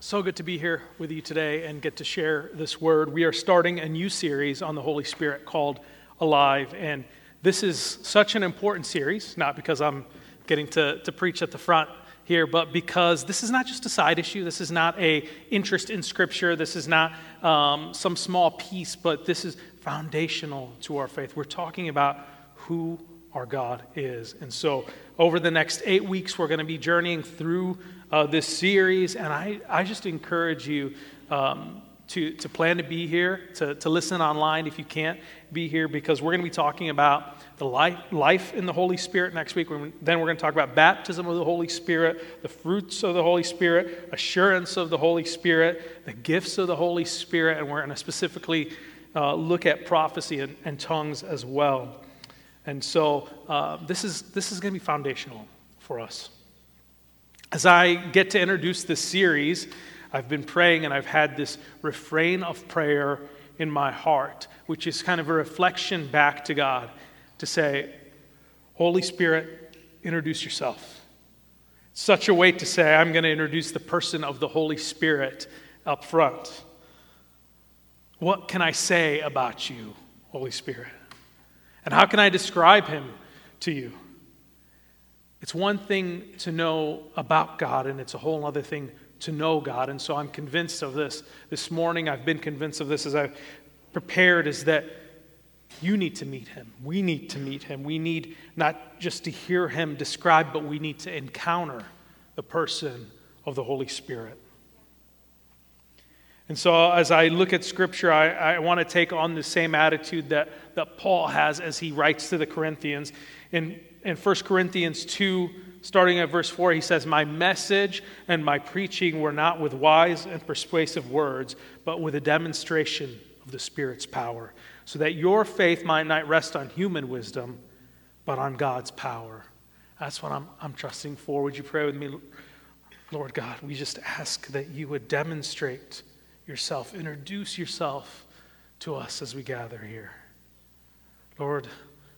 So good to be here with you today and get to share this word. We are starting a new series on the Holy Spirit called Alive. And this is such an important series, not because I'm getting to preach at the front here, but because this is not just a side issue. This is not an interest in Scripture. This is not some small piece, but this is foundational to our faith. We're talking about who our God is. And so over the next 8 weeks, we're going to be journeying through this series, and I just encourage you to plan to be here, to listen online if you can't be here, because we're going to be talking about the life in the Holy Spirit next week. Then we're going to talk about baptism of the Holy Spirit, the fruits of the Holy Spirit, assurance of the Holy Spirit, the gifts of the Holy Spirit, and we're going to specifically look at prophecy and tongues as well. And so this is going to be foundational for us. As I get to introduce this series, I've been praying and I've had this refrain of prayer in my heart, which is kind of a reflection back to God to say, Holy Spirit, introduce yourself. Such a way to say, I'm going to introduce the person of the Holy Spirit up front. What can I say about you, Holy Spirit? And how can I describe him to you? It's one thing to know about God, and it's a whole other thing to know God. And so I'm convinced of this. This morning, I've been convinced of this as I've prepared, is that you need to meet him. We need to meet him. We need not just to hear him described, but we need to encounter the person of the Holy Spirit. And so as I look at Scripture, I want to take on the same attitude that Paul has as he writes to the Corinthians. In 1 Corinthians 2, starting at verse 4, he says, "My message and my preaching were not with wise and persuasive words, but with a demonstration of the Spirit's power, so that your faith might not rest on human wisdom, but on God's power." That's what I'm trusting for. Would you pray with me? Lord God, we just ask that you would demonstrate yourself, introduce yourself to us as we gather here. Lord,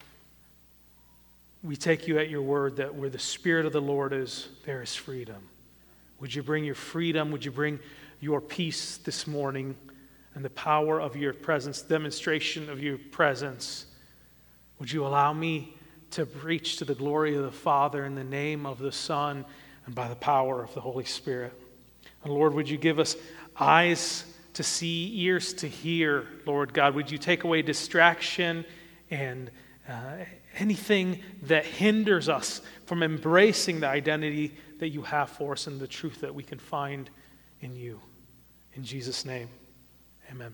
we take you at your word that where the Spirit of the Lord is, there is freedom. Would you bring your freedom? Would you bring your peace this morning and the power of your presence, demonstration of your presence? Would you allow me to preach to the glory of the Father in the name of the Son and by the power of the Holy Spirit? And Lord, would you give us eyes to see, ears to hear, Lord God? Would you take away distraction and anything that hinders us from embracing the identity that you have for us and the truth that we can find in you. In Jesus' name, amen.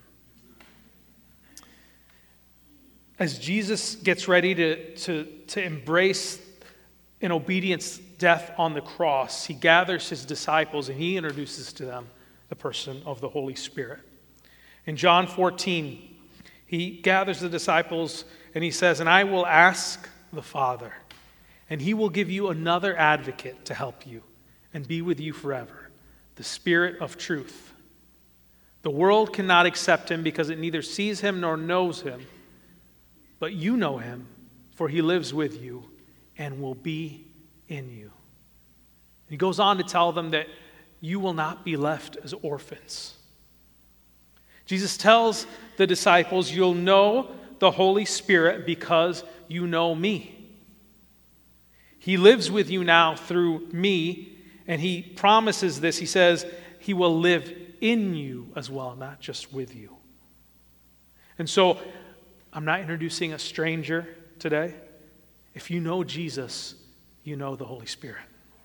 As Jesus gets ready to embrace in obedience death on the cross, he gathers his disciples and he introduces to them the person of the Holy Spirit. In John 14, he gathers the disciples and he says, "And I will ask the Father, and he will give you another advocate to help you and be with you forever, the Spirit of truth. The world cannot accept him because it neither sees him nor knows him, but you know him, for he lives with you and will be in you." He goes on to tell them that you will not be left as orphans. Jesus tells the disciples, you'll know the Holy Spirit because you know me. He lives with you now through me, and he promises this. He says he will live in you as well, not just with you. And so I'm not introducing a stranger today. If you know Jesus, you know the Holy Spirit.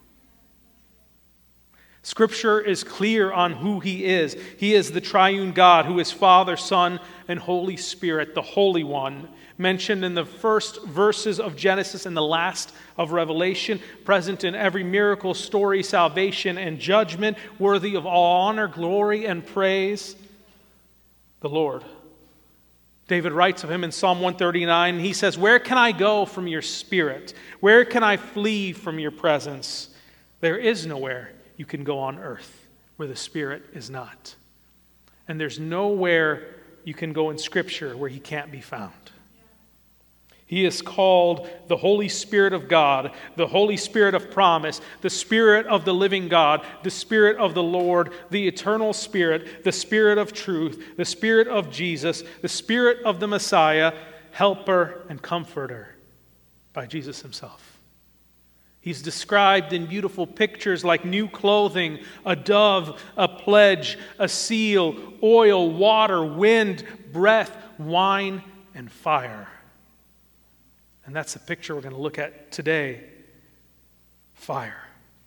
Scripture is clear on who he is. He is the triune God who is Father, Son, and Holy Spirit, the Holy One, mentioned in the first verses of Genesis and the last of Revelation, present in every miracle, story, salvation, and judgment, worthy of all honor, glory, and praise, the Lord. David writes of him in Psalm 139, he says, "Where can I go from your spirit? Where can I flee from your presence? There is nowhere you can go on earth where the Spirit is not. And there's nowhere you can go in Scripture where he can't be found. He is called the Holy Spirit of God, the Holy Spirit of promise, the Spirit of the living God, the Spirit of the Lord, the eternal Spirit, the Spirit of truth, the Spirit of Jesus, the Spirit of the Messiah, Helper and Comforter, by Jesus himself. He's described in beautiful pictures like new clothing, a dove, a pledge, a seal, oil, water, wind, breath, wine, and fire. And that's the picture we're going to look at today. Fire.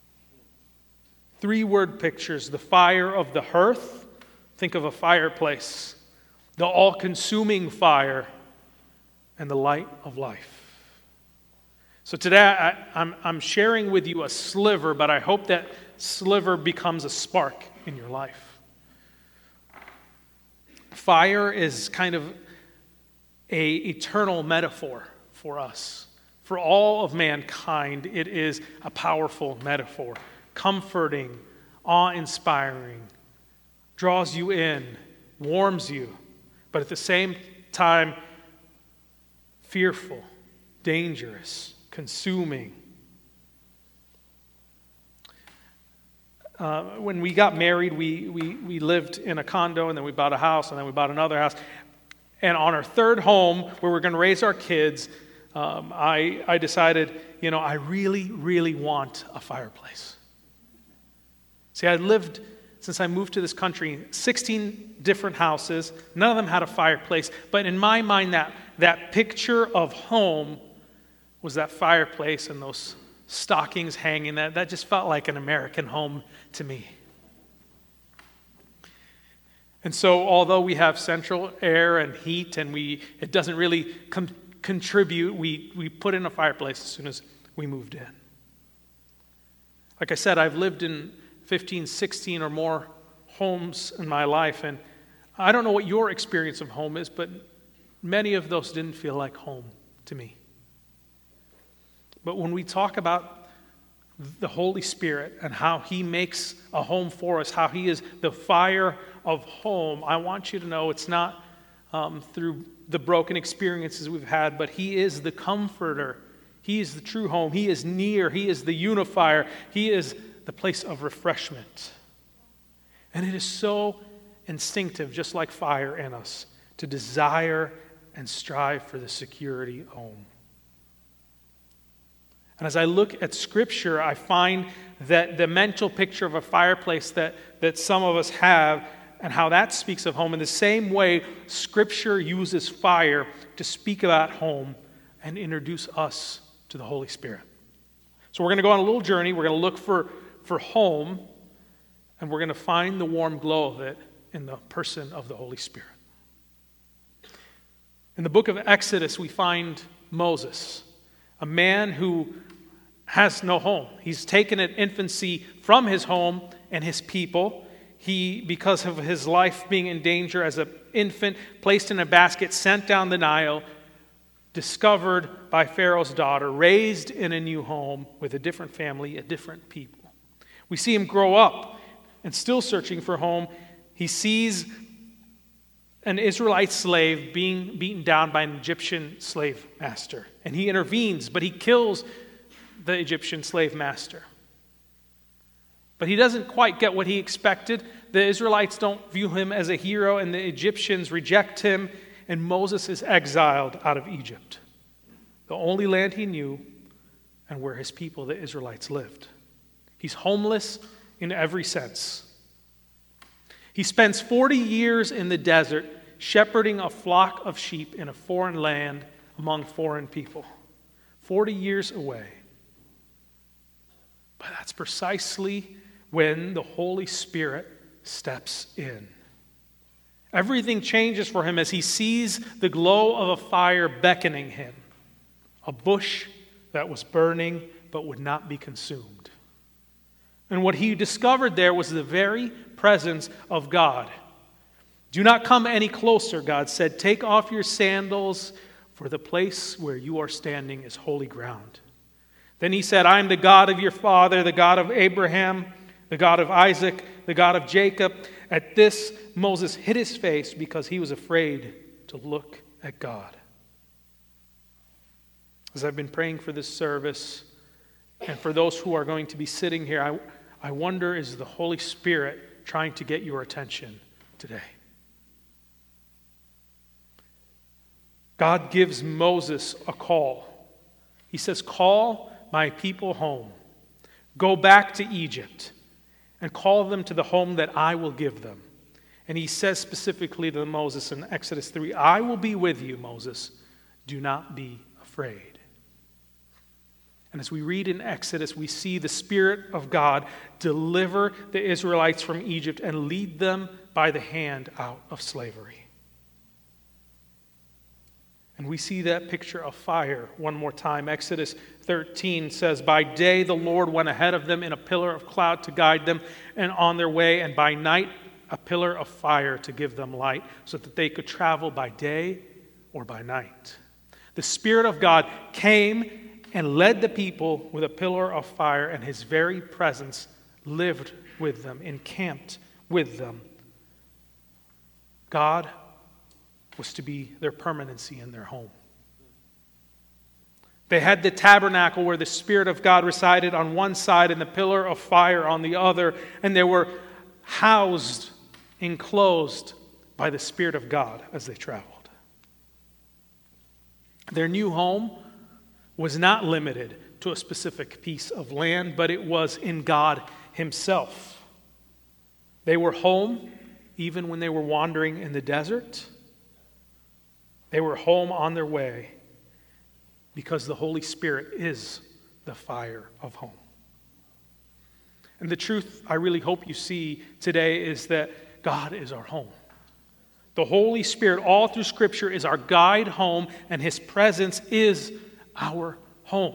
3-word pictures. The fire of the hearth. Think of a fireplace. The all-consuming fire. And the light of life. So today I'm sharing with you a sliver, but I hope that sliver becomes a spark in your life. Fire is kind of an eternal metaphor for us. For all of mankind, it is a powerful metaphor. Comforting, awe-inspiring, draws you in, warms you, but at the same time, fearful, dangerous, consuming. When we got married, we lived in a condo, and then we bought a house, and then we bought another house. And on our third home, where we're going to raise our kids, I decided, I really, really want a fireplace. See, I lived, since I moved to this country, 16 different houses. None of them had a fireplace. But in my mind, that picture of home was that fireplace and those stockings hanging. That just felt like an American home to me. And so, although we have central air and heat, and it doesn't really contribute, we put in a fireplace as soon as we moved in. Like I said, I've lived in 15, 16 or more homes in my life, and I don't know what your experience of home is, but many of those didn't feel like home to me. But when we talk about the Holy Spirit and how He makes a home for us, how He is the fire of home, I want you to know it's not through the broken experiences we've had, but He is the comforter. He is the true home. He is near. He is the unifier. He is the place of refreshment. And it is so instinctive, just like fire in us, to desire and strive for the security of home. And as I look at Scripture, I find that the mental picture of a fireplace that some of us have and how that speaks of home, in the same way, Scripture uses fire to speak about home and introduce us to the Holy Spirit. So we're going to go on a little journey. We're going to look for home, and we're going to find the warm glow of it in the person of the Holy Spirit. In the book of Exodus, we find Moses, a man who has no home. He's taken at infancy from his home and his people. He, because of his life being in danger as an infant, placed in a basket, sent down the Nile, discovered by Pharaoh's daughter, raised in a new home with a different family, a different people. We see him grow up and still searching for home. He sees an Israelite slave being beaten down by an Egyptian slave master. And he intervenes, but he kills the Egyptian slave master. But he doesn't quite get what he expected. The Israelites don't view him as a hero, and the Egyptians reject him, and Moses is exiled out of Egypt, the only land he knew and where his people, the Israelites, lived. He's homeless in every sense. He spends 40 years in the desert shepherding a flock of sheep in a foreign land among foreign people. 40 years away. But that's precisely when the Holy Spirit steps in. Everything changes for him as he sees the glow of a fire beckoning him. A bush that was burning but would not be consumed. And what he discovered there was the very presence of God. "Do not come any closer," God said. "Take off your sandals, for the place where you are standing is holy ground." Then he said, "I am the God of your father, the God of Abraham, the God of Isaac, the God of Jacob." At this, Moses hid his face because he was afraid to look at God. As I've been praying for this service, and for those who are going to be sitting here, I wonder, is the Holy Spirit trying to get your attention today? God gives Moses a call. He says, "Call my people home. Go back to Egypt and call them to the home that I will give them." And he says specifically to Moses in Exodus 3, "I will be with you, Moses. Do not be afraid." And as we read in Exodus, we see the Spirit of God deliver the Israelites from Egypt and lead them by the hand out of slavery. And we see that picture of fire one more time. Exodus 13 says, "By day the Lord went ahead of them in a pillar of cloud to guide them and on their way, and by night a pillar of fire to give them light, so that they could travel by day or by night." The Spirit of God came and led the people with a pillar of fire, and his very presence lived with them, encamped with them. God was to be their permanency in their home. They had the tabernacle where the Spirit of God resided on one side and the pillar of fire on the other, and they were housed, enclosed by the Spirit of God as they traveled. Their new home was not limited to a specific piece of land, but it was in God himself. They were home even when they were wandering in the desert. They were home on their way because the Holy Spirit is the fire of home. And the truth I really hope you see today is that God is our home. The Holy Spirit all through Scripture is our guide home, and his presence is our home.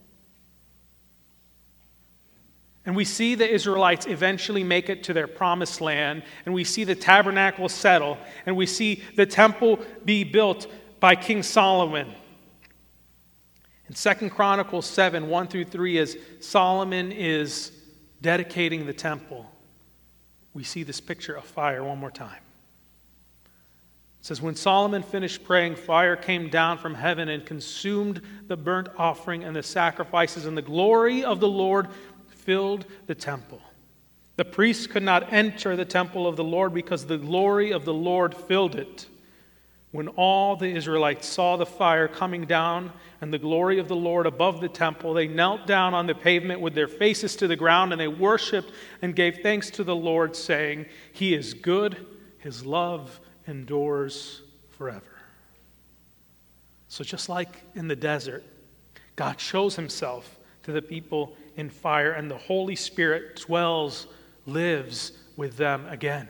And we see the Israelites eventually make it to their promised land, and we see the tabernacle settle, and we see the temple be built by King Solomon. In 2 Chronicles 7, 1 through 3, as Solomon is dedicating the temple, we see this picture of fire one more time. It says, "When Solomon finished praying, fire came down from heaven and consumed the burnt offering and the sacrifices, and the glory of the Lord filled the temple. The priests could not enter the temple of the Lord because the glory of the Lord filled it. When all the Israelites saw the fire coming down and the glory of the Lord above the temple, they knelt down on the pavement with their faces to the ground, and they worshiped and gave thanks to the Lord, saying, 'He is good, his love endures forever.'" So just like in the desert, God shows himself to the people in fire, and the Holy Spirit dwells, lives with them again.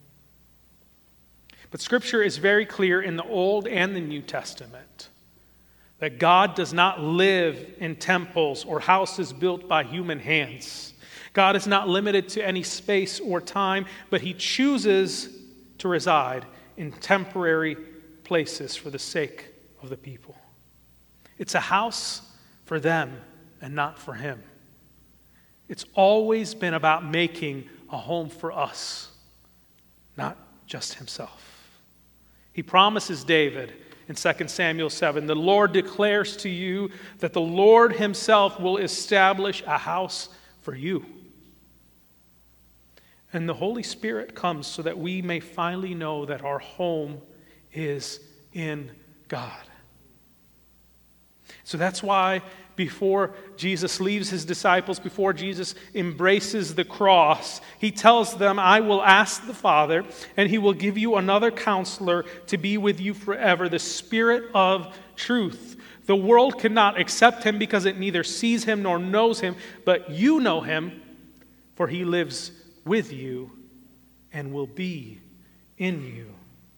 But Scripture is very clear in the Old and the New Testament that God does not live in temples or houses built by human hands. God is not limited to any space or time, but he chooses to reside in temporary places for the sake of the people. It's a house for them and not for him. It's always been about making a home for us, not just himself. He promises David in 2 Samuel 7, "The Lord declares to you that the Lord himself will establish a house for you." And the Holy Spirit comes so that we may finally know that our home is in God. So that's why before Jesus leaves his disciples, before Jesus embraces the cross, he tells them, "I will ask the Father, and he will give you another counselor to be with you forever, the Spirit of truth. The world cannot accept him because it neither sees him nor knows him, but you know him, for he lives with you and will be in you."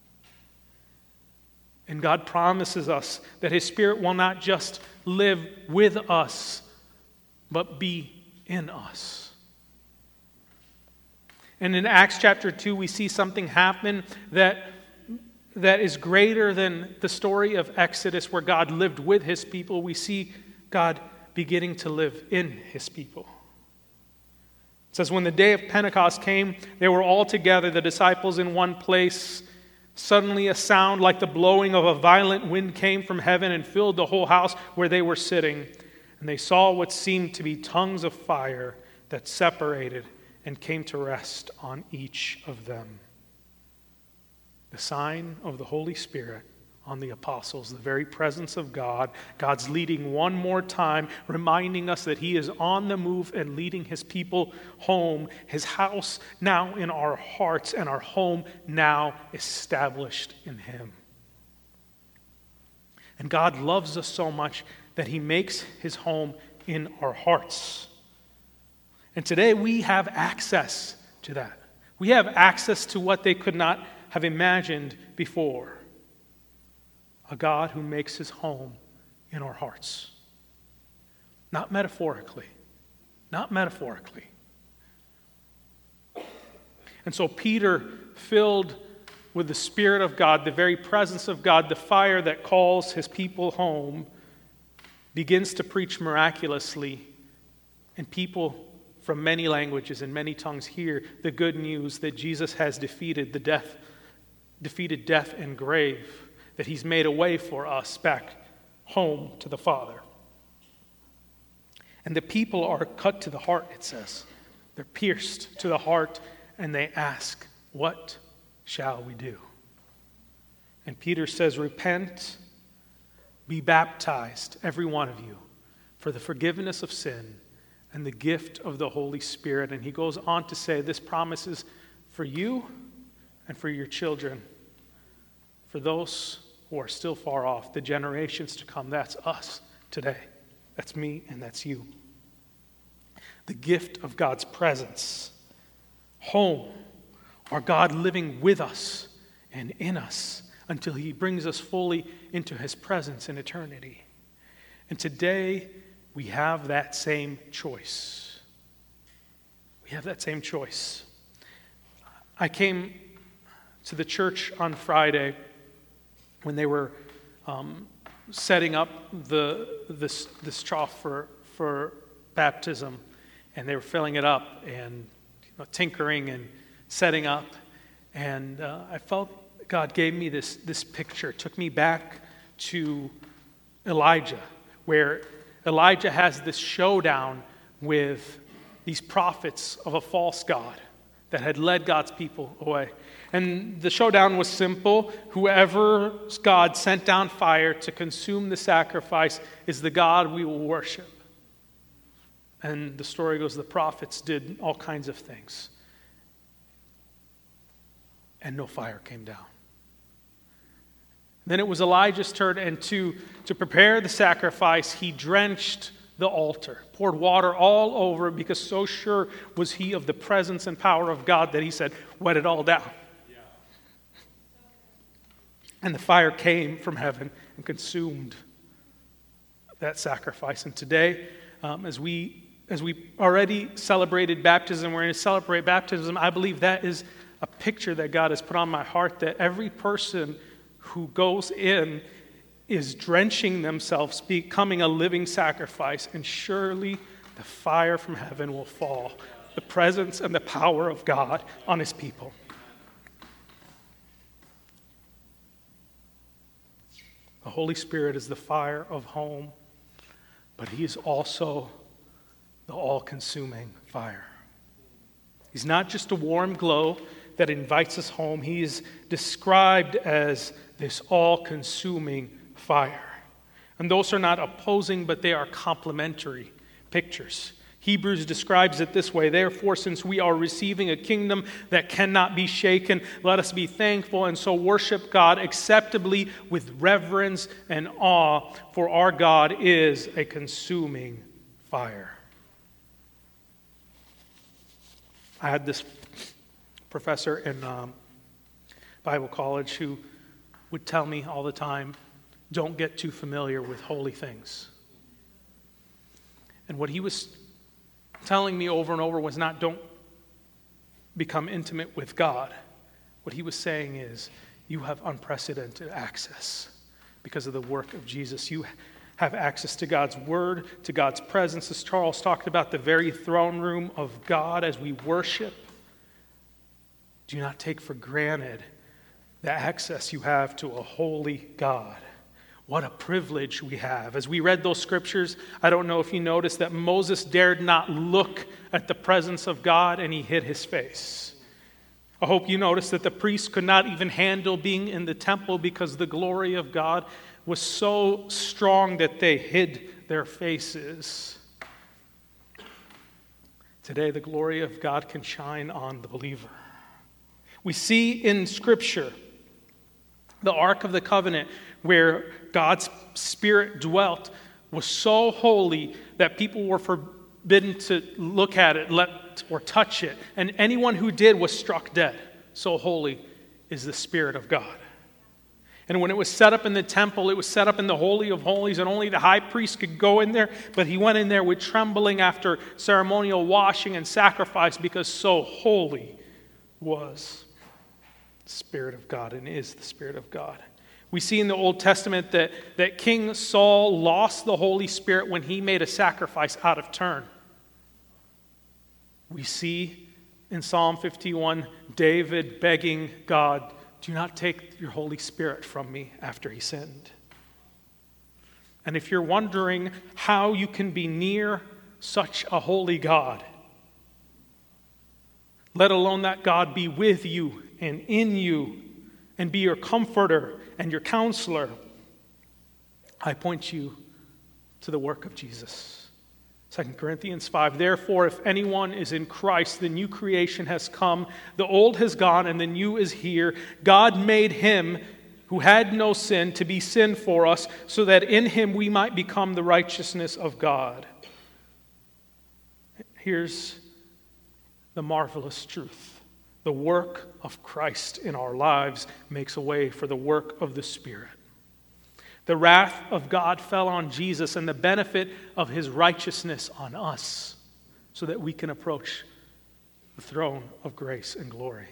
And God promises us that his Spirit will not just live with us, but be in us. And in Acts chapter 2, we see something happen that is greater than the story of Exodus, where God lived with his people. We see God beginning to live in his people. It says, "When the day of Pentecost came, they were all together, the disciples in one place. Suddenly a sound like the blowing of a violent wind came from heaven and filled the whole house where they were sitting. And they saw what seemed to be tongues of fire that separated and came to rest on each of them. The sign of the Holy Spirit on the apostles, the very presence of God. God's leading one more time, reminding us that he is on the move and leading his people home, his house now in our hearts, and our home now established in him. And God loves us so much that he makes his home in our hearts. And today we have access to that. We have access to what they could not have imagined before. A God who makes his home in our hearts. Not metaphorically. Not metaphorically. And so Peter, filled with the Spirit of God, the very presence of God, the fire that calls his people home, begins to preach miraculously, and people from many languages and many tongues hear the good news that Jesus has defeated death and grave, that he's made a way for us back home to the Father. And the people are cut to the heart, it says. They're pierced to the heart, and they ask, "What shall we do?" And Peter says, "Repent, be baptized, every one of you, for the forgiveness of sin and the gift of the Holy Spirit." And he goes on to say, this promise is for you and for your children, for those who are still far off, the generations to come. That's us today. That's me and that's you. The gift of God's presence. Home. Our God living with us and in us until he brings us fully into his presence in eternity. And today we have that same choice. We have that same choice. I came to the church on Friday when they were setting up this trough for baptism, and they were filling it up and tinkering and setting up, and I felt God gave me this picture. It took me back to Elijah, where Elijah has this showdown with these prophets of a false god that had led God's people away. And the showdown was simple. Whoever God sent down fire to consume the sacrifice is the God we will worship. And the story goes, the prophets did all kinds of things. And no fire came down. Then it was Elijah's turn, and to prepare the sacrifice, he drenched the altar, poured water all over, because so sure was he of the presence and power of God that he said, "Wet it all down." Yeah. And the fire came from heaven and consumed that sacrifice. And today, as we already celebrated baptism, we're going to celebrate baptism. I believe that is a picture that God has put on my heart, that every person who goes in is drenching themselves, becoming a living sacrifice, and surely the fire from heaven will fall, the presence and the power of God on his people. The Holy Spirit is the fire of home, but he is also the all-consuming fire. He's not just a warm glow that invites us home. He is described as this all-consuming fire. And those are not opposing, but they are complementary pictures. Hebrews describes it this way: "Therefore, since we are receiving a kingdom that cannot be shaken, let us be thankful and so worship God acceptably with reverence and awe, for our God is a consuming fire." I had this professor in Bible college who would tell me all the time, don't get too familiar with holy things. And what he was telling me over and over was not don't become intimate with God. What he was saying is, you have unprecedented access because of the work of Jesus. You have access to God's word, to God's presence. As Charles talked about, the very throne room of God as we worship. Do not take for granted the access you have to a holy God. What a privilege we have. As we read those scriptures, I don't know if you noticed that Moses dared not look at the presence of God and he hid his face. I hope you noticed that the priests could not even handle being in the temple because the glory of God was so strong that they hid their faces. Today, the glory of God can shine on the believer. We see in Scripture the Ark of the Covenant, where God's Spirit dwelt, was so holy that people were forbidden to look at it, or touch it. And anyone who did was struck dead. So holy is the Spirit of God. And when it was set up in the temple, it was set up in the Holy of Holies, and only the high priest could go in there. But he went in there with trembling after ceremonial washing and sacrifice, because so holy was the Spirit of God and is the Spirit of God. We see in the Old Testament that King Saul lost the Holy Spirit when he made a sacrifice out of turn. We see in Psalm 51 David begging God, "Do not take your Holy Spirit from me," after he sinned. And if you're wondering how you can be near such a holy God, let alone that God be with you and in you and be your comforter and your counselor, I point you to the work of Jesus. 2 Corinthians 5, "Therefore, if anyone is in Christ, the new creation has come. The old has gone and the new is here. God made him who had no sin to be sin for us, so that in him we might become the righteousness of God." Here's the marvelous truth. The work of Christ in our lives makes a way for the work of the Spirit. The wrath of God fell on Jesus and the benefit of his righteousness on us, so that we can approach the throne of grace and glory.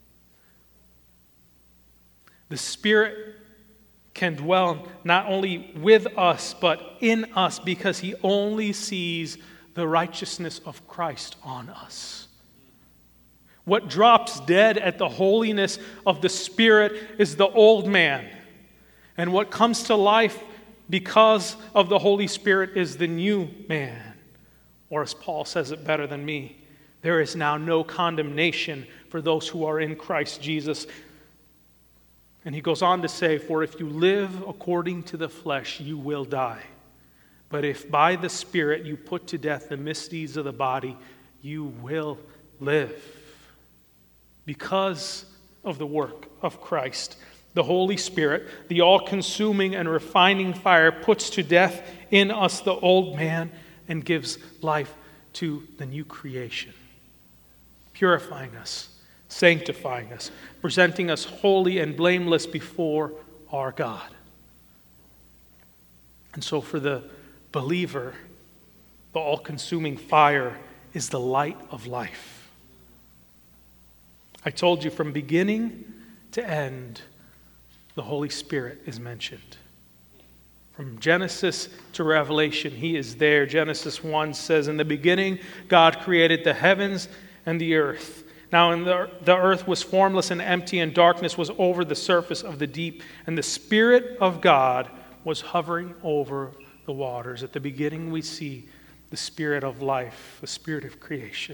The Spirit can dwell not only with us, but in us, because he only sees the righteousness of Christ on us. What drops dead at the holiness of the Spirit is the old man. And what comes to life because of the Holy Spirit is the new man. Or as Paul says it better than me, there is now no condemnation for those who are in Christ Jesus. And he goes on to say, "For if you live according to the flesh, you will die. But if by the Spirit you put to death the misdeeds of the body, you will live." Because of the work of Christ, the Holy Spirit, the all-consuming and refining fire, puts to death in us the old man and gives life to the new creation, purifying us, sanctifying us, presenting us holy and blameless before our God. And so for the believer, the all-consuming fire is the light of life. I told you from beginning to end, the Holy Spirit is mentioned. From Genesis to Revelation, he is there. Genesis 1 says, "In the beginning, God created the heavens and the earth. Now the earth was formless and empty, and darkness was over the surface of the deep. And the Spirit of God was hovering over the waters." At the beginning, we see the Spirit of life, the Spirit of creation.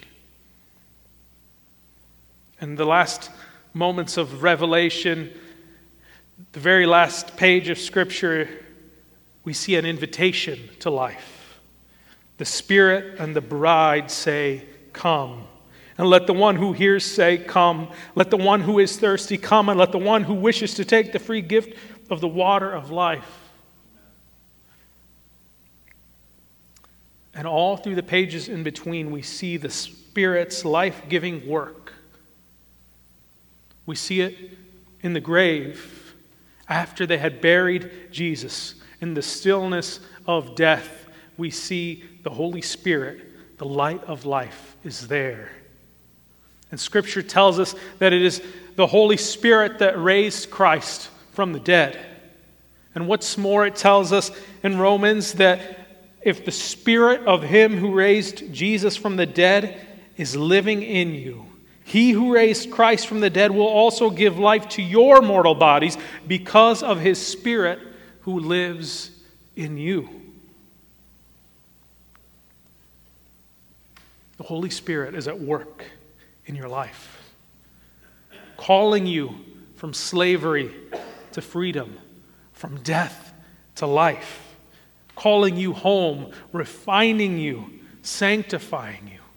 In the last moments of Revelation, the very last page of Scripture, we see an invitation to life. The Spirit and the bride say, "Come." And let the one who hears say, "Come." Let the one who is thirsty come, and let the one who wishes to take the free gift of the water of life. And all through the pages in between, we see the Spirit's life-giving work. We see it in the grave after they had buried Jesus. In the stillness of death, we see the Holy Spirit, the light of life, is there. And Scripture tells us that it is the Holy Spirit that raised Christ from the dead. And what's more, it tells us in Romans that if the Spirit of him who raised Jesus from the dead is living in you, He who raised Christ from the dead will also give life to your mortal bodies because of his Spirit who lives in you. The Holy Spirit is at work in your life, calling you from slavery to freedom, from death to life, calling you home, refining you, sanctifying you.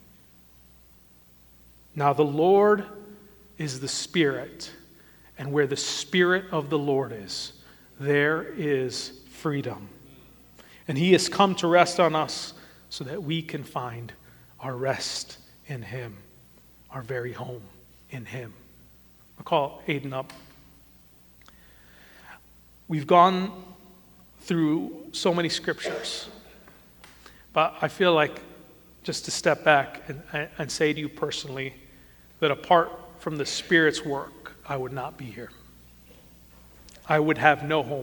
Now the Lord is the Spirit, and where the Spirit of the Lord is, there is freedom. And he has come to rest on us so that we can find our rest in him, our very home in him. I'll call Aiden up. We've gone through so many scriptures, but I feel like just to step back and say to you personally that apart from the Spirit's work, I would not be here. I would have no home.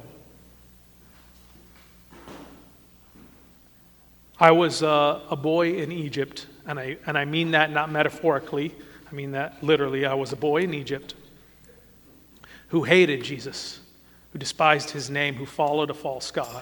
I was a boy in Egypt, and I mean that not metaphorically. I mean that literally. I was a boy in Egypt who hated Jesus, who despised his name, who followed a false god.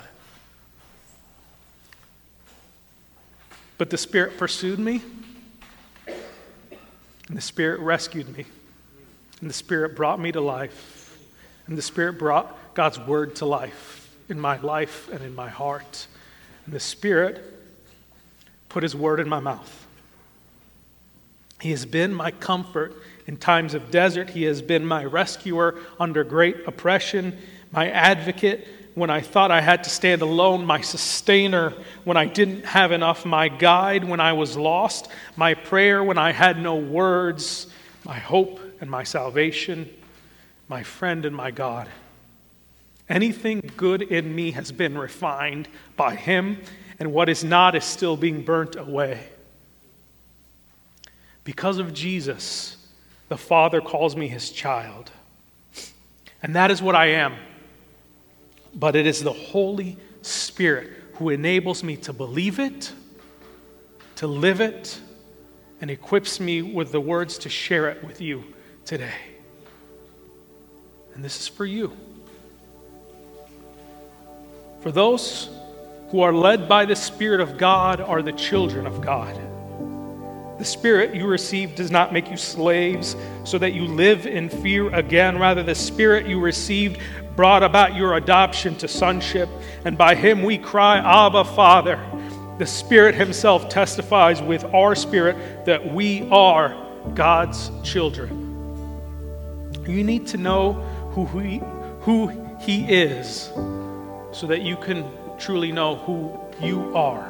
But the Spirit pursued me, and the Spirit rescued me, and the Spirit brought me to life, and the Spirit brought God's word to life in my life and in my heart. And the Spirit put his word in my mouth. He has been my comfort in times of desert. He has been my rescuer under great oppression, my advocate when I thought I had to stand alone, my sustainer when I didn't have enough, my guide when I was lost, my prayer when I had no words, my hope and my salvation, my friend and my God. Anything good in me has been refined by him, and what is not is still being burnt away. Because of Jesus, the Father calls me his child. And that is what I am. But it is the Holy Spirit who enables me to believe it, to live it, and equips me with the words to share it with you today. And this is for you. For those who are led by the Spirit of God are the children of God. The Spirit you receive does not make you slaves so that you live in fear again. Rather, the Spirit you received brought about your adoption to sonship, and by him we cry, Abba, Father. The Spirit himself testifies with our spirit that we are God's children. You need to know who he is so that you can truly know who you are.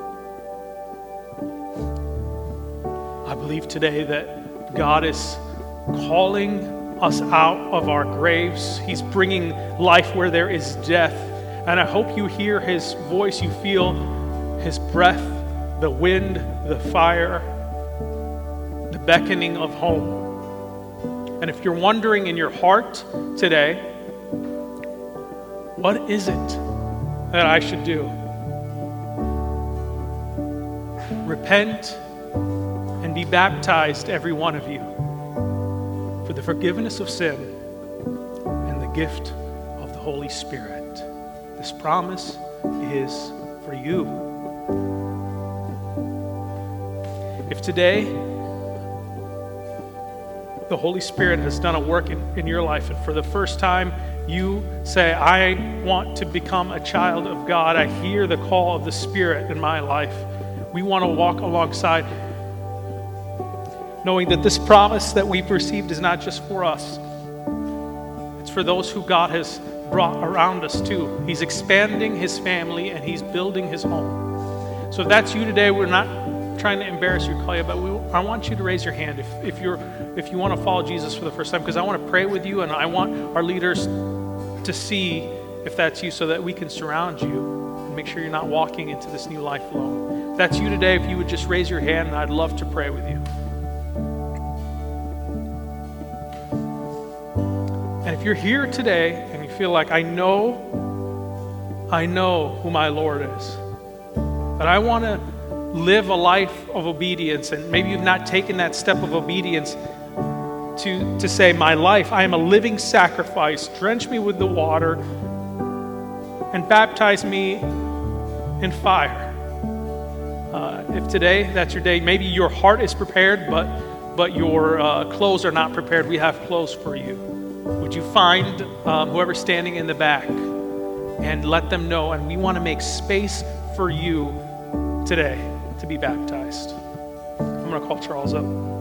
I believe today that God is calling us out of our graves. He's bringing life where there is death. And I hope you hear his voice, you feel his breath, the wind, the fire, the beckoning of home. And if you're wondering in your heart today, what is it that I should do? Repent and be baptized, every one of you, for the forgiveness of sin and the gift of the Holy Spirit. This promise is for you. If today the Holy Spirit has done a work in your life, and for the first time you say, I want to become a child of God, I hear the call of the Spirit in my life, we want to walk alongside, knowing that this promise that we've received is not just for us. It's for those who God has brought around us too. He's expanding his family and he's building his home. So if that's you today, we're not trying to embarrass you, call you, but I want you to raise your hand if you want to follow Jesus for the first time, because I want to pray with you and I want our leaders to see if that's you so that we can surround you and make sure you're not walking into this new life alone. If that's you today, if you would just raise your hand, I'd love to pray with you. And if you're here today and you feel like, I know who my Lord is, but I want to live a life of obedience, and maybe you've not taken that step of obedience, to say, my life, I am a living sacrifice. Drench me with the water and baptize me in fire. If today that's your day, maybe your heart is prepared, but your clothes are not prepared, we have clothes for you. Would you find whoever's standing in the back and let them know, and we want to make space for you today to be baptized. I'm going to call Charles up.